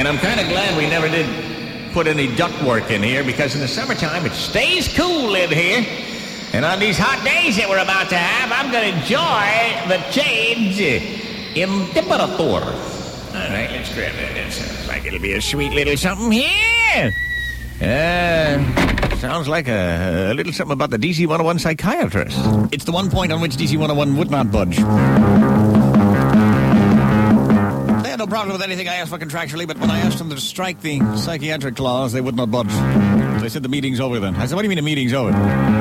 And I'm kind of glad we never did put any ductwork in here, because in the summertime it stays cool in here. And on these hot days that we're about to have, I'm going to enjoy the change in temperature. All right, let's grab that. That sounds like it'll be a sweet little something here. Sounds like a little something about the DC 101 psychiatrist. It's the one point on which DC 101 would not budge. They had no problem with anything I asked for contractually, but when I asked them to strike the psychiatric clause, they would not budge. They said the meeting's over then. I said, what do you mean the meeting's over?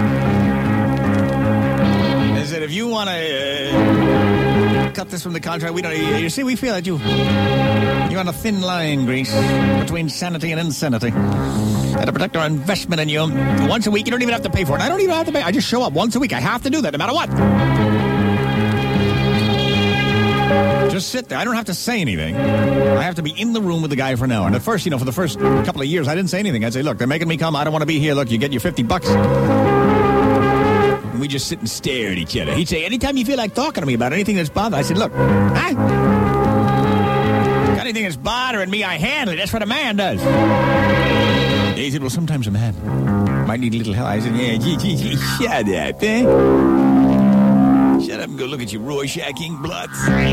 They said, if you want to cut this from the contract, we don't. You see, we feel that you're on a thin line, Grease, between sanity and insanity. And to protect our investment in you, once a week, you don't even have to pay for it. I don't even have to pay. I just show up once a week. I have to do that no matter what. Just sit there. I don't have to say anything. I have to be in the room with the guy for an hour. And at first, for the first couple of years, I didn't say anything. I'd say, look, they're making me come. I don't want to be here. Look, you get your $50. And we just sit and stare at each other. He'd say, anytime you feel like talking to me about anything that's bothering, I said, look, anything that's bothering me, I handle it. That's what a man does. He said, well, sometimes a man might need a little help. I said, yeah, shut up, eh? Shut up and go look at your Rorschach blood.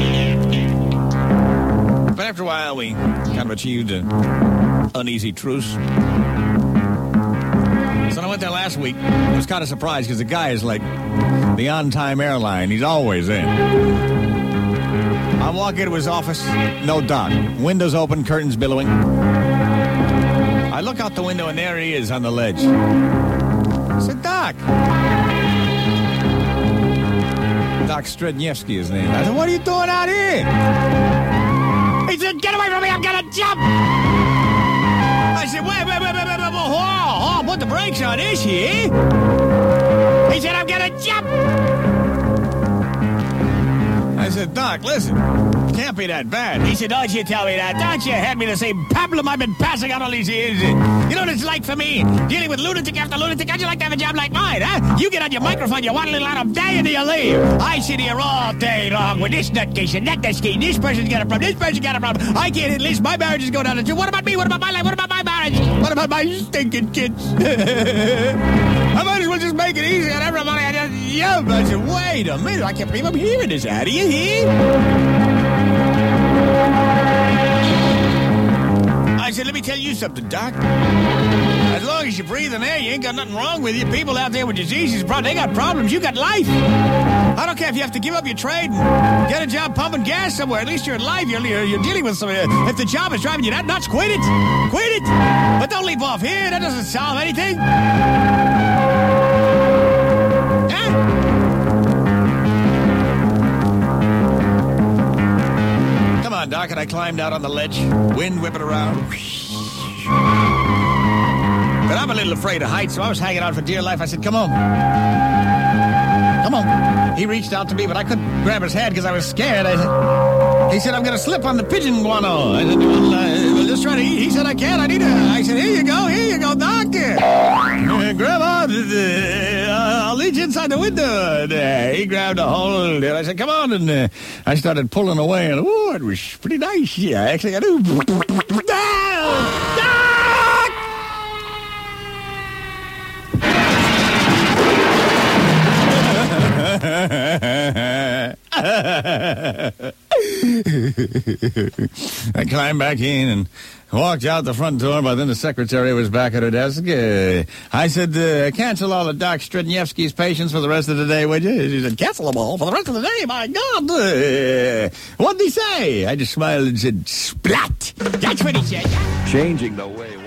But after a while, we kind of achieved an uneasy truce. So I went there last week. I was kind of surprised because the guy is like the on-time airline. He's always in. I walk into his office, no doc. Windows open, curtains billowing. I look out the window, and there he is on the ledge. I said, Doc. Doc Stredniewski, his name. I said, what are you doing out here? He said, get away from me, I'm going to jump. I said, wait, hold, put the brakes on this here. He said, I'm going to jump. I said, Doc, listen, can't be that bad. He said, don't you tell me that. Don't you hand me the same pablum I've been passing on all these years. You know what it's like for me, dealing with lunatic after lunatic. How'd you like to have a job like mine, huh? You get on your microphone, you waddle out of day, and you leave. I sit here all day long with this nutcase and that scheme. This person's got a problem, this person's got a problem. I can't at least, my marriage is going down the tube. What about me? What about my life? What about my marriage? What about my stinking kids? I might as well just make it easy on everybody. I just yum. I said, wait a minute, I can't believe I'm hearing this out of you here. I said, let me tell you something, Doc. As long as you're breathing air, you ain't got nothing wrong with you. People out there with diseases, bro, they got problems. You got life. I don't care if you have to give up your trade and get a job pumping gas somewhere. At least you're in life. You're dealing with somebody. If the job is driving you that nuts, quit it. Quit it. But don't leave off here. That doesn't solve anything. Come on, Doc, and I climbed out on the ledge, wind whipping around. But I'm a little afraid of heights, so I was hanging out for dear life. I said, come on. Come on. He reached out to me, but I couldn't grab his hand because I was scared. He said, I'm going to slip on the pigeon guano. I said, well, just try to eat. He said, I can't. I said, here you go, Doc. Grab on. I'll lead you inside the window. And, he grabbed a hold. And I said, come on. And I started pulling away. And, it was pretty nice. Yeah, actually, I do. I climbed back in and walked out the front door. By then the secretary was back at her desk. I said, cancel all of Doc Stredniewski's patients for the rest of the day, would you? She said, cancel them all for the rest of the day? My God. What'd he say? I just smiled and said, splat. That's what he said. Changing the way